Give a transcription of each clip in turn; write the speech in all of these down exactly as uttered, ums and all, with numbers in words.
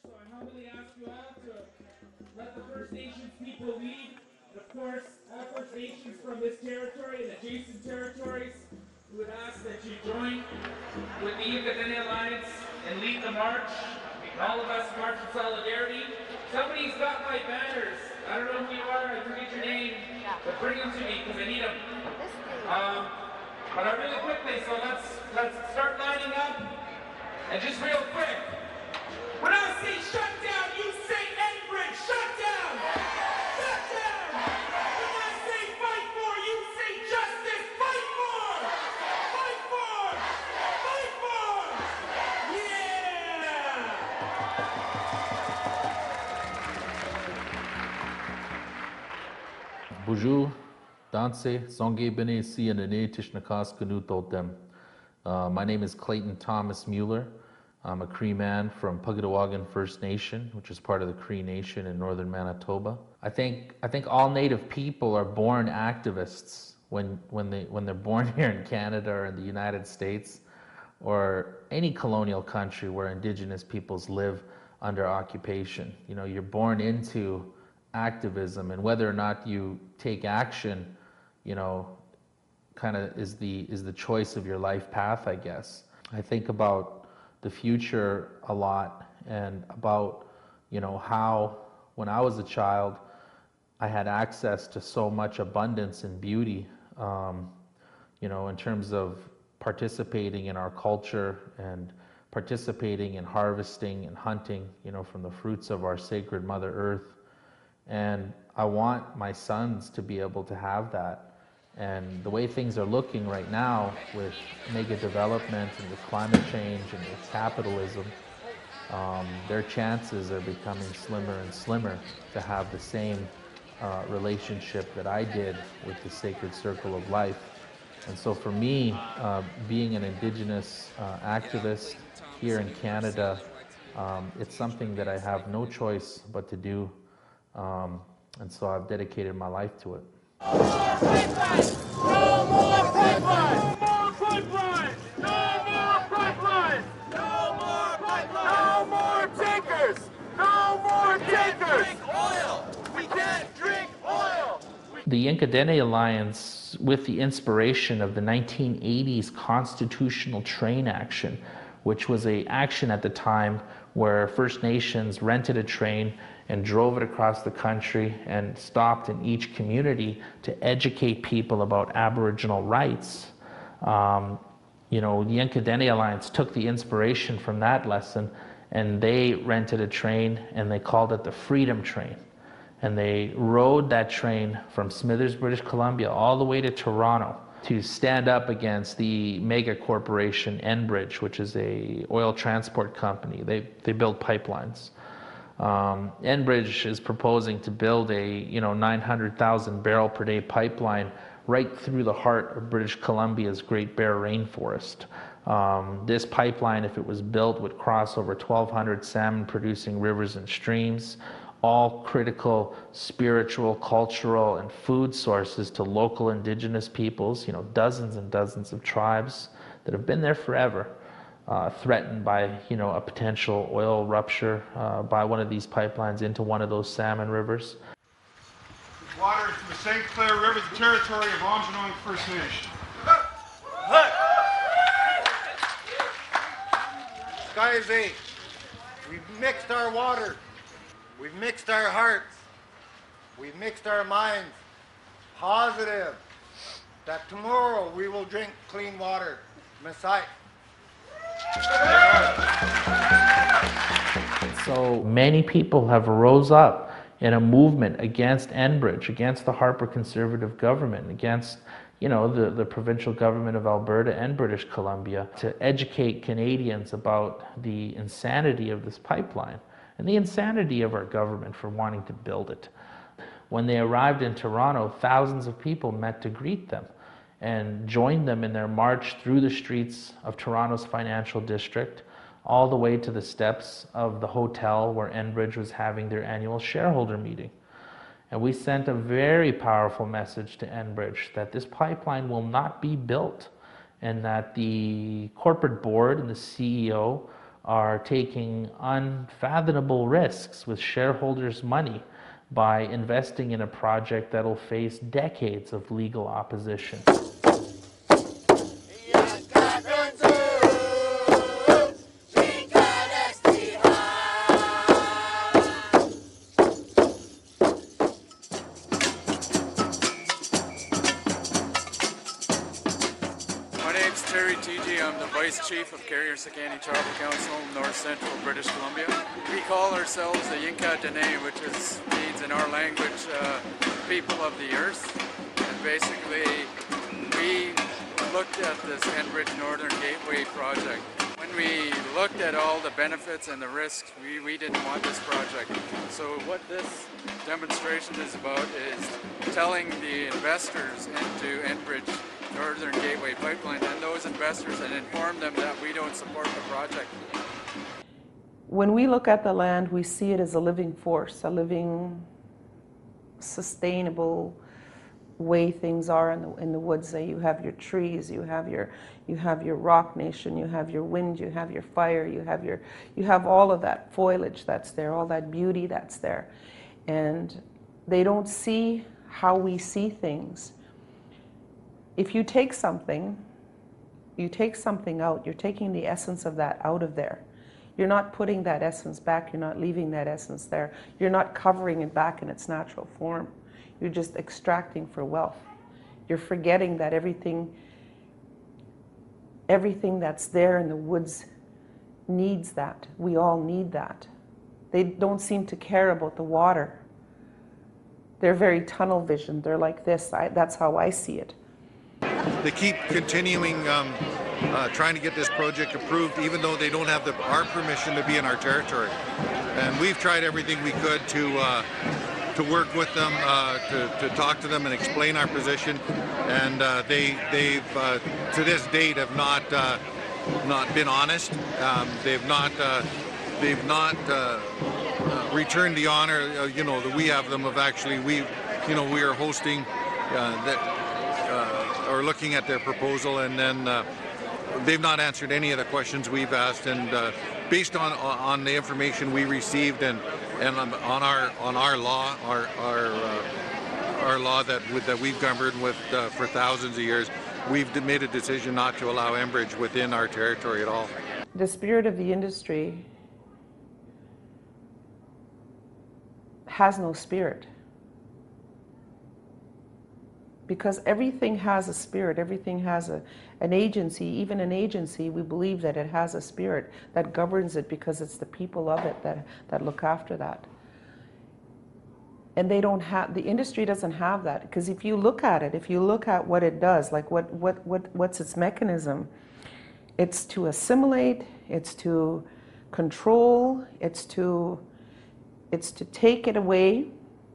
So I humbly ask you all to let the First Nations people lead. And of course, all First Nations from this territory and adjacent territories, we would ask that you join with the Yinkadene Alliance and lead the march. And all of us march in solidarity. Somebody's got my banners. I don't know who you are, I forget your name, but bring them to me because I need them. Um, but uh, really quickly, so let's let's start lining up. And just real quick, when I say shut down, you say Enbridge, shut down! Shut down! When I say fight for, you say justice, fight for! Fight for! Fight for! Yeah! Bonjour, Danse, Songe Bene Si and Ane Tishnakas Kanutotem. My name is Clayton Thomas Mueller. I'm a Cree man from Pugatawagan First Nation, which is part of the Cree Nation in northern Manitoba. I think I think all Native people are born activists when when they when they're born here in Canada or in the United States or any colonial country where Indigenous peoples live under occupation. You know, you're born into activism, and whether or not you take action, you know, kind of is the is the choice of your life path, I guess. I think about the future a lot and about, you know, how when I was a child I had access to so much abundance and beauty, um, you know, in terms of participating in our culture and participating in harvesting and hunting, you know, from the fruits of our sacred Mother Earth. And I want my sons to be able to have that. And the way things are looking right now with mega development and with climate change and with capitalism, um, their chances are becoming slimmer and slimmer to have the same uh, relationship that I did with the sacred circle of life. And so for me, uh, being an Indigenous uh, activist here in Canada, um, it's something that I have no choice but to do. Um, and so I've dedicated my life to it. No more pipelines! No more pipelines! No more pipelines! No more pipelines! No more pipelines! No more tankers! No more tankers! We can't drink oil! We can't drink oil! The Yinkadene Alliance, with the inspiration of the nineteen eighties Constitutional Train Action, which was an action at the time where First Nations rented a train and drove it across the country and stopped in each community to educate people about Aboriginal rights. Um, you know, the Yinkadene Alliance took the inspiration from that lesson, and they rented a train and they called it the Freedom Train. And they rode that train from Smithers, British Columbia, all the way to Toronto to stand up against the mega corporation Enbridge, which is a oil transport company. They, they build pipelines. Um, Enbridge is proposing to build a you know nine hundred thousand barrel per day pipeline right through the heart of British Columbia's Great Bear Rainforest. Um, this pipeline, if it was built, would cross over twelve hundred salmon producing rivers and streams, all critical spiritual, cultural, and food sources to local Indigenous peoples, you know, dozens and dozens of tribes that have been there forever. Uh, threatened by, you know, a potential oil rupture uh, by one of these pipelines into one of those salmon rivers. This water is from the Saint Clair River, the territory of Aamjiwnaang First Nation. Skies eight. We've mixed our water. We've mixed our hearts. We've mixed our minds. Positive that tomorrow we will drink clean water. Messiah. So many people have rose up in a movement against Enbridge, against the Harper Conservative government, against, you know, the, the provincial government of Alberta and British Columbia, to educate Canadians about the insanity of this pipeline and the insanity of our government for wanting to build it. When they arrived in Toronto, thousands of people met to greet them and joined them in their march through the streets of Toronto's financial district, all the way to the steps of the hotel where Enbridge was having their annual shareholder meeting. And we sent a very powerful message to Enbridge that this pipeline will not be built, and that the corporate board and the C E O are taking unfathomable risks with shareholders' money by investing in a project that will face decades of legal opposition. I'm the Vice Chief of Carrier-Secani Tribal Council, North Central British Columbia. We call ourselves the Yinka Dene, which is, means in our language, uh, people of the earth. And basically, we looked at this Enbridge Northern Gateway project. When we looked at all the benefits and the risks, we, we didn't want this project. So what this demonstration is about is telling the investors into Enbridge Northern Gateway Pipeline and those investors and inform them that we don't support the project. When we look at the land, we see it as a living force, a living, sustainable way things are in the, in the woods. You have your trees, you have your, you have your rock nation, you have your wind, you have your fire, you have your, you have all of that foliage that's there, all that beauty that's there. And they don't see how we see things. If you take something, you take something out, you're taking the essence of that out of there. You're not putting that essence back, you're not leaving that essence there. You're not covering it back in its natural form. You're just extracting for wealth. You're forgetting that everything, everything that's there in the woods needs that. We all need that. They don't seem to care about the water. They're very tunnel vision. They're like this. I, that's how I see it. They keep continuing um, uh, trying to get this project approved, even though they don't have the, our permission to be in our territory. And we've tried everything we could to uh, to work with them, uh, to, to talk to them and explain our position. And uh, they they've uh, to this date have not uh, not been honest. Um, they've not uh, they've not uh, uh, returned the honor. Uh, you know that we have them of actually we you know we are hosting uh, that. Uh, or looking at their proposal, and then uh, they've not answered any of the questions we've asked. And uh, based on on the information we received and and on our on our law, our our uh, our law that that we've governed with uh, for thousands of years, we've made a decision not to allow Enbridge within our territory at all. The spirit of the industry has no spirit. Because everything has a spirit, everything has a, an agency. Even an agency, we believe that it has a spirit that governs it because it's the people of it that, that look after that. And they don't have, the industry doesn't have that. Because if you look at it, if you look at what it does, like what, what, what, what's its mechanism, it's to assimilate, it's to control, it's to, it's to take it away.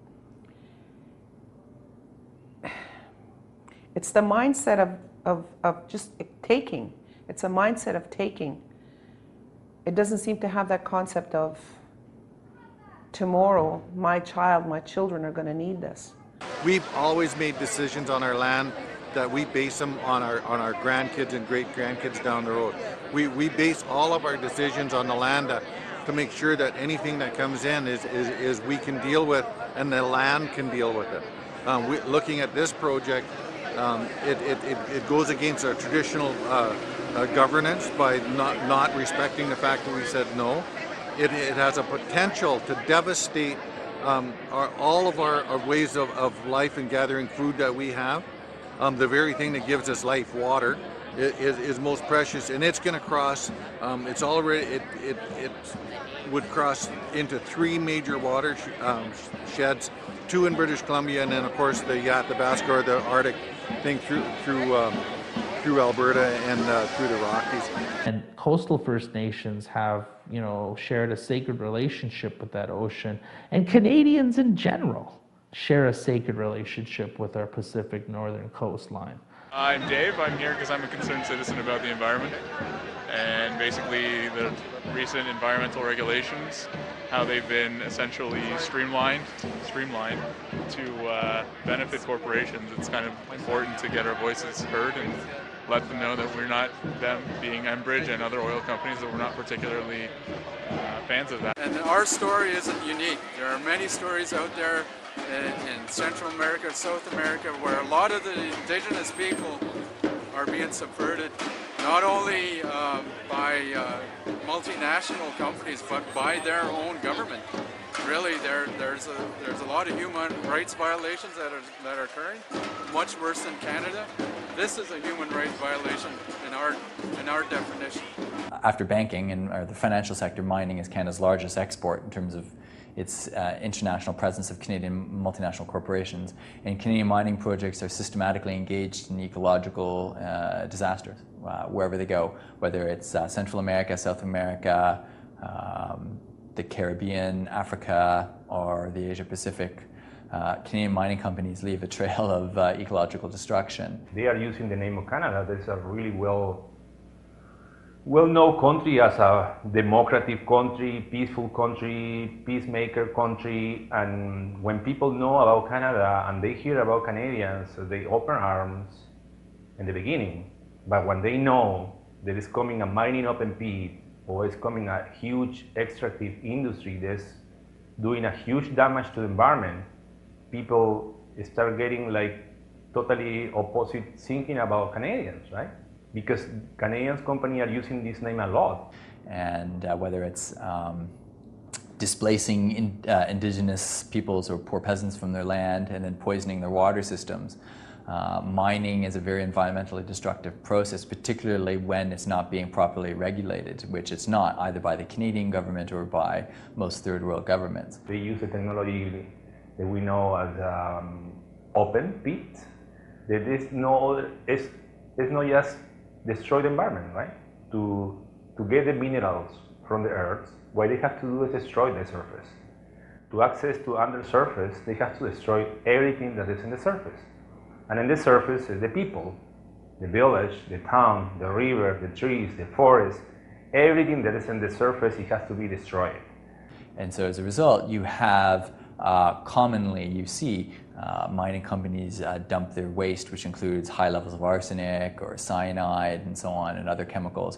It's the mindset of, of, of just taking. It's a mindset of taking. It doesn't seem to have that concept of tomorrow, my child, my children are going to need this. We've always made decisions on our land that we base them on our on our grandkids and great grandkids down the road. We we base all of our decisions on the land to, to make sure that anything that comes in is, is, is we can deal with and the land can deal with it. Um, we, looking at this project, Um, it, it, it, it goes against our traditional uh, uh, governance by not, not respecting the fact that we said no. It, it has a potential to devastate um, our, all of our, our ways of, of life and gathering food that we have. Um, the very thing that gives us life, water, is, is most precious, and it's going to cross. Um, it's already it, it it would cross into three major water sh um, sheds, two in British Columbia, and then of course the Athabasca or the Arctic thing through through um, through Alberta and uh, through the Rockies. And coastal First Nations have, you know, shared a sacred relationship with that ocean, and Canadians in general share a sacred relationship with our Pacific Northern coastline. I'm Dave. I'm here because I'm a concerned citizen about the environment and basically the recent environmental regulations, how they've been essentially streamlined, streamlined to uh, benefit corporations. It's kind of important to get our voices heard and let them know that we're not, them being Enbridge and other oil companies, that we're not particularly uh, fans of that. And our story isn't unique. There are many stories out there in, in Central America, South America, where a lot of the indigenous people are being subverted, not only um, by uh, multinational companies, but by their own government. Really, there, there's a there's a lot of human rights violations that are that are occurring, much worse than Canada. This is a human rights violation in our in our definition. After banking and or the financial sector, mining is Canada's largest export in terms of its uh, international presence of Canadian multinational corporations. And Canadian mining projects are systematically engaged in ecological uh, disasters uh, wherever they go, whether it's uh, Central America, South America, um, the Caribbean, Africa, or the Asia Pacific. Uh, Canadian mining companies leave a trail of uh, ecological destruction. They are using the name of Canada. There's a really well well-known country as a democratic country, peaceful country, peacemaker country, and when people know about Canada and they hear about Canadians, they open arms in the beginning. But when they know there is coming a mining open pit or is coming a huge extractive industry that's doing a huge damage to the environment, people start getting like totally opposite thinking about Canadians, right? Because Canadians companies are using this name a lot. And uh, whether it's um, displacing in, uh, indigenous peoples or poor peasants from their land and then poisoning their water systems. Uh, mining is a very environmentally destructive process, particularly when it's not being properly regulated, which it's not either by the Canadian government or by most third world governments. They use the technology that we know as um, open pit. There is no other, it's, it's not just destroy the environment, right? To, to get the minerals from the earth, what they have to do is destroy the surface. To access to under surface, they have to destroy everything that is in the surface. And in the surface is the people, the village, the town, the river, the trees, the forest, everything that is in the surface, it has to be destroyed. And so as a result, you have uh, commonly, you see uh, mining companies uh, dump their waste, which includes high levels of arsenic or cyanide and so on and other chemicals,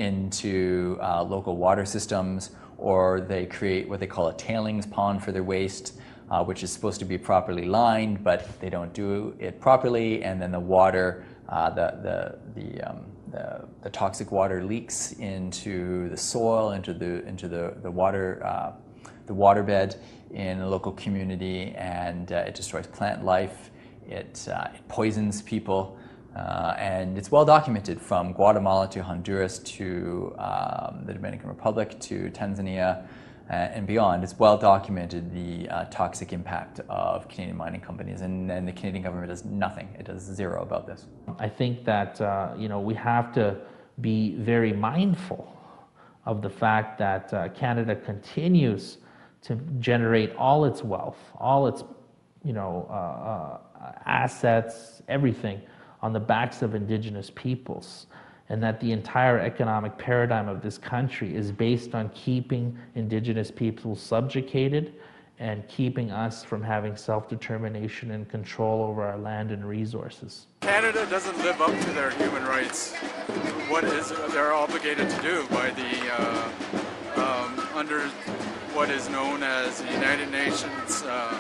into uh, local water systems, or they create what they call a tailings pond for their waste, Uh, which is supposed to be properly lined, but they don't do it properly, and then the water, uh, the the the, um, the the toxic water leaks into the soil, into the into the the water uh, the waterbed in a local community, and uh, it destroys plant life. It uh, it poisons people, uh, and it's well documented from Guatemala to Honduras to um, the Dominican Republic to Tanzania. Uh, and beyond. It's well documented the uh, toxic impact of Canadian mining companies, and, and the Canadian government does nothing. It does zero about this. I think that uh, you know we have to be very mindful of the fact that uh, Canada continues to generate all its wealth, all its you know uh, uh, assets, everything on the backs of Indigenous peoples. And that the entire economic paradigm of this country is based on keeping Indigenous people subjugated and keeping us from having self-determination and control over our land and resources. Canada doesn't live up to their human rights, what is they're obligated to do by the uh, um, under what is known as the United Nations uh,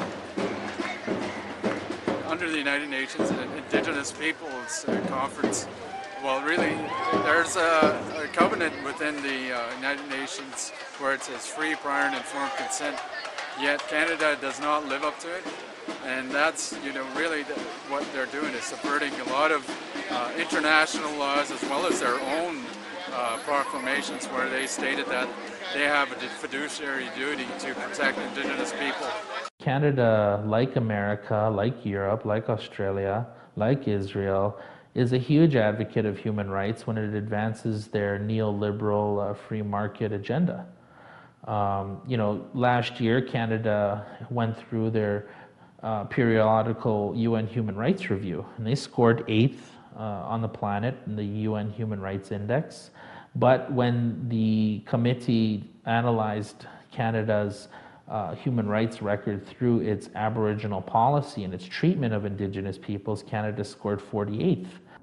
under the United Nations Indigenous Peoples uh, Conference. Well, really, there's a, a covenant within the uh, United Nations where it says free, prior, and informed consent, yet Canada does not live up to it. And that's, you know, really the, what they're doing is subverting a lot of uh, international laws as well as their own uh, proclamations where they stated that they have a fiduciary duty to protect Indigenous people. Canada, like America, like Europe, like Australia, like Israel, is a huge advocate of human rights when it advances their neoliberal uh, free market agenda. Um, you know, last year Canada went through their uh, periodical U N Human Rights Review, and they scored eighth uh, on the planet in the U N Human Rights Index. But when the committee analyzed Canada's uh, human rights record through its Aboriginal policy and its treatment of Indigenous peoples, Canada scored forty-eighth.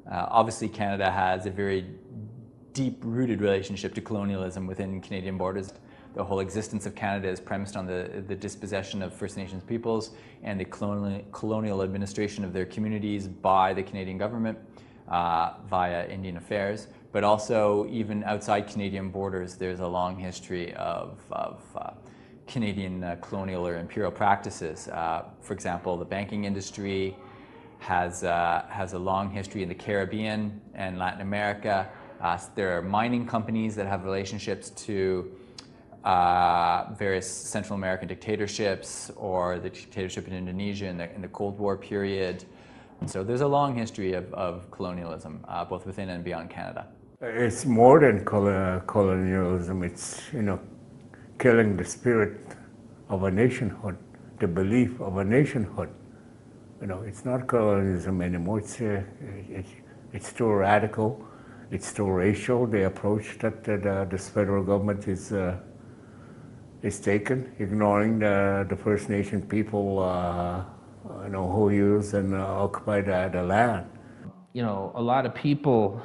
Uh, obviously, Canada has a very deep-rooted relationship to colonialism within Canadian borders. The whole existence of Canada is premised on the, the dispossession of First Nations peoples and the colonial, colonial administration of their communities by the Canadian government uh, via Indian Affairs. But also, even outside Canadian borders, there's a long history of, of uh, Canadian uh, colonial or imperial practices. Uh, for example, the banking industry has, uh, has a long history in the Caribbean and Latin America. Uh, there are mining companies that have relationships to uh, various Central American dictatorships, or the dictatorship in Indonesia in the, in the Cold War period. And so there's a long history of, of colonialism, uh, both within and beyond Canada. It's more than colonialism. It's, you know, killing the spirit of a nationhood, the belief of a nationhood. You know, it's not colonialism anymore. It's uh, it's, it's too radical. It's too racial. The approach that the, this federal government is uh, is taken, ignoring the the First Nation people, uh, you know, who use and uh, occupy the, the land. You know, a lot of people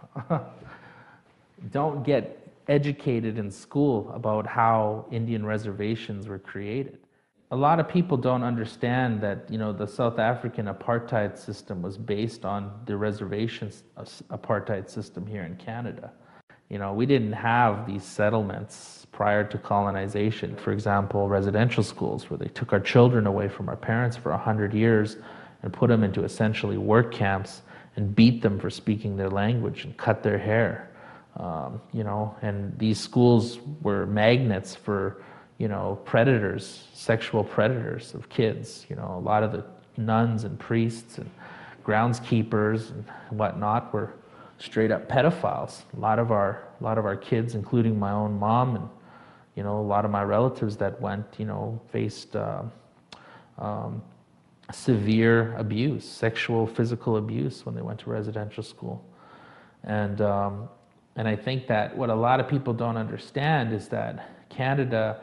don't get educated in school about how Indian reservations were created. A lot of people don't understand that, you know, the South African apartheid system was based on the reservations apartheid system here in Canada. You know, we didn't have these settlements prior to colonization. For example, residential schools, where they took our children away from our parents for a hundred years and put them into essentially work camps and beat them for speaking their language and cut their hair. Um, you know, and these schools were magnets for, you know, predators, sexual predators of kids. You know, a lot of the nuns and priests and groundskeepers and whatnot were straight up pedophiles. A lot of our, a lot of our kids, including my own mom and, you know, a lot of my relatives that went, you know, faced uh, um, severe abuse, sexual, physical abuse when they went to residential school. And um, And I think that what a lot of people don't understand is that Canada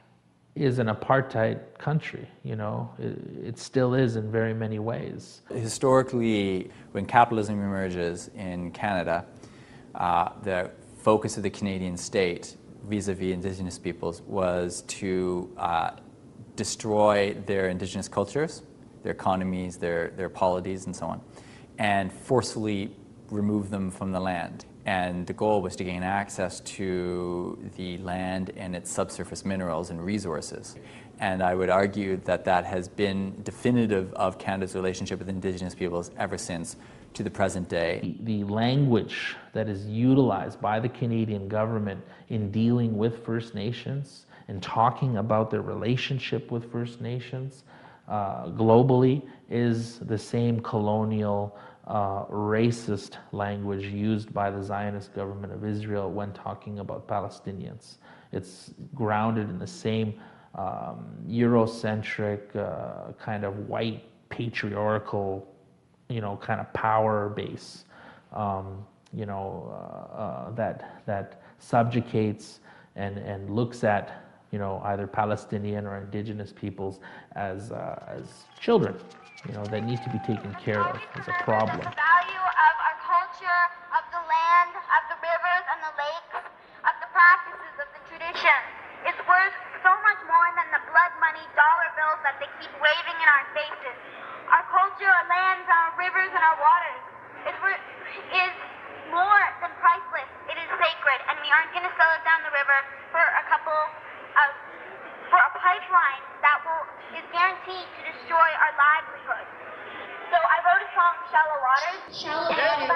is an apartheid country. You know, it, it still is in very many ways. Historically, when capitalism emerges in Canada, uh, the focus of the Canadian state vis-a-vis Indigenous peoples was to uh, destroy their Indigenous cultures, their economies, their, their polities, and so on, and forcefully remove them from the land. And the goal was to gain access to the land and its subsurface minerals and resources. And I would argue that that has been definitive of Canada's relationship with Indigenous peoples ever since to the present day. The language that is utilized by the Canadian government in dealing with First Nations and talking about their relationship with First Nations uh, globally is the same colonial Uh, racist language used by the Zionist government of Israel when talking about Palestinians. It's grounded in the same um, Eurocentric, uh, kind of white, patriarchal, you know, kind of power base, um, you know, uh, uh, that that subjugates and and looks at, you know, either Palestinian or Indigenous peoples as uh, as children, you know, that need to be taken care of as a problem. The value of our culture, of the land, of the rivers and the lakes, of the practices, of the traditions, is worth so much more than the blood money dollar bills that they keep waving in our faces. Our culture, our lands, our rivers, and our waters is, is more than priceless. It is sacred, and we aren't going to sell it down the river for a couple of, for a pipeline that will is guaranteed to destroy our livelihood. So I wrote a song, Shallow Waters. Shallow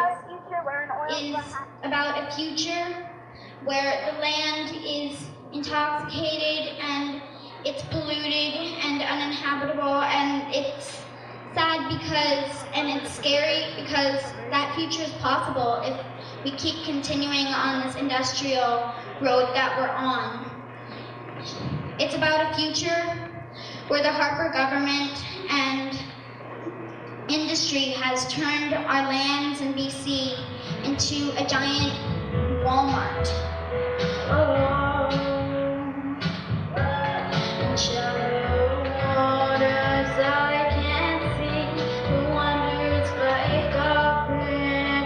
Waters is about a future where the land is intoxicated and it's polluted and uninhabitable, and it's sad because, and it's scary because that future is possible if we keep continuing on this industrial road that we're on. It's about a future where the Harper government and industry has turned our lands in B C into a giant Walmart. Oh. Shallow waters, I can't see the wonders like a prince.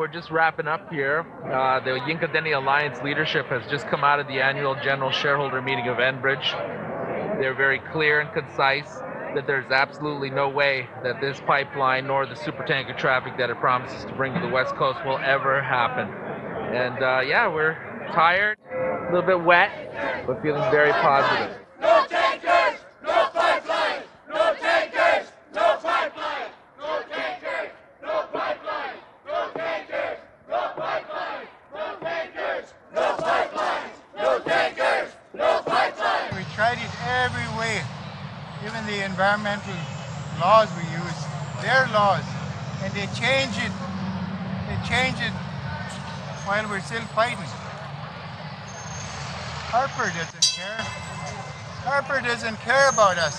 we're just wrapping up here. Uh, the Yinka Dene Alliance leadership has just come out of the annual general shareholder meeting of Enbridge. They're very clear and concise that there's absolutely no way that this pipeline nor the supertanker traffic that it promises to bring to the West Coast will ever happen. And uh, yeah, we're tired, a little bit wet, but feeling very positive. No tankers, no pipeline. No tankers, no pipeline. No tankers, no pipeline. No tankers, no pipeline. No tankers, no pipeline. No tankers, no pipeline. We tried it every way. Even the environmental laws we use, their laws, and they change it. They change it while we're still fighting. Harper doesn't care. Harper doesn't care about us.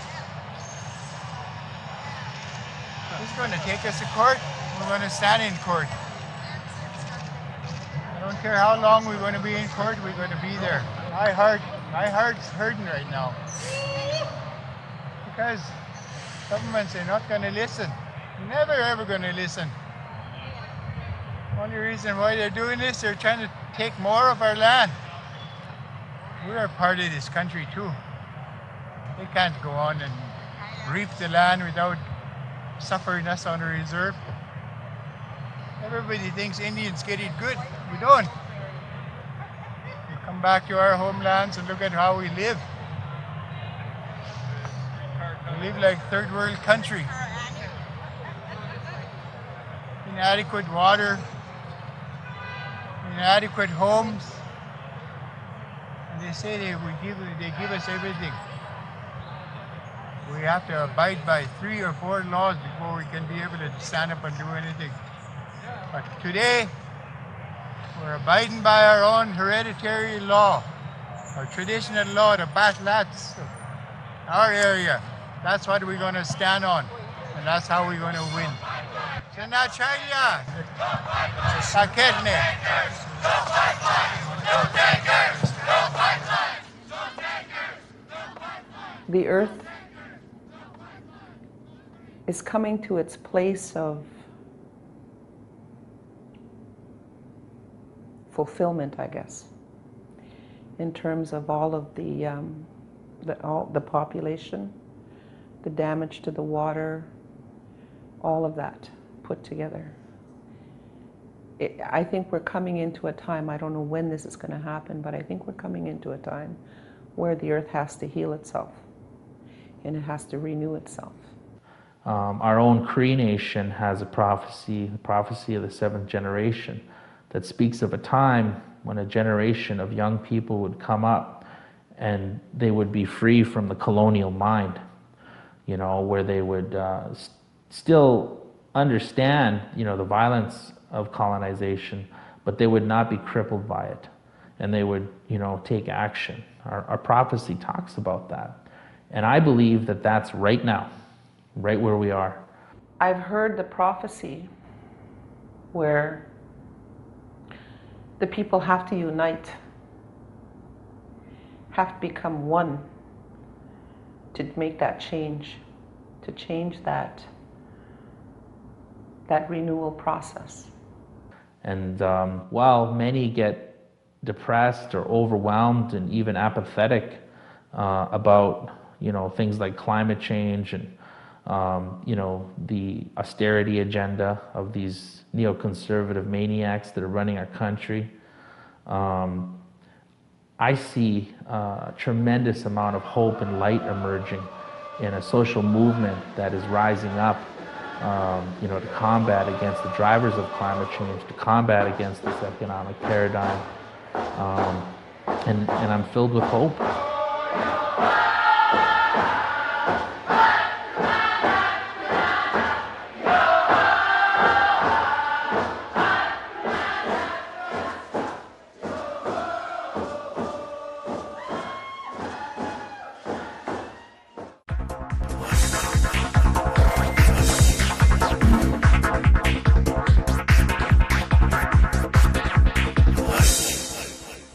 He's going to take us to court. We're going to stand in court. I don't care how long we're going to be in court, we're going to be there. My heart, my heart's hurting right now. Because governments are not going to listen. Never ever going to listen. Only reason why they're doing this, they're trying to take more of our land. We're a part of this country too. They can't go on and reap the land without suffering us on a reserve. Everybody thinks Indians get it good. We don't. We come back to our homelands and look at how we live. We live like third world country. Inadequate water, inadequate homes. And they say they, we give, they give us everything. We have to abide by three or four laws before we can be able to stand up and do anything. But today, we're abiding by our own hereditary law, our traditional law, the Batlats, our area. That's what we're going to stand on, and that's how we're going to win. Chanachaya, Saketne. The earth is coming to its place of fulfillment, I guess, in terms of all of the, um, the, all, the population, the damage to the water, all of that put together. It, I think we're coming into a time, I don't know when this is going to happen, but I think we're coming into a time where the earth has to heal itself and it has to renew itself. Um, our own Cree Nation has a prophecy, the prophecy of the seventh generation, that speaks of a time when a generation of young people would come up and they would be free from the colonial mind, you know, where they would uh, st- still understand, you know, the violence of colonization, but they would not be crippled by it, and they would, you know, take action. Our, our prophecy talks about that, and I believe that that's right now, right where we are. I've heard the prophecy where the people have to unite, have to become one to make that change, to change that, that renewal process. And um, while many get depressed or overwhelmed and even apathetic uh, about, you know, things like climate change and Um, you know, the austerity agenda of these neoconservative maniacs that are running our country. Um, I see uh, a tremendous amount of hope and light emerging in a social movement that is rising up, um, you know, to combat against the drivers of climate change, to combat against this economic paradigm. Um, and, and I'm filled with hope.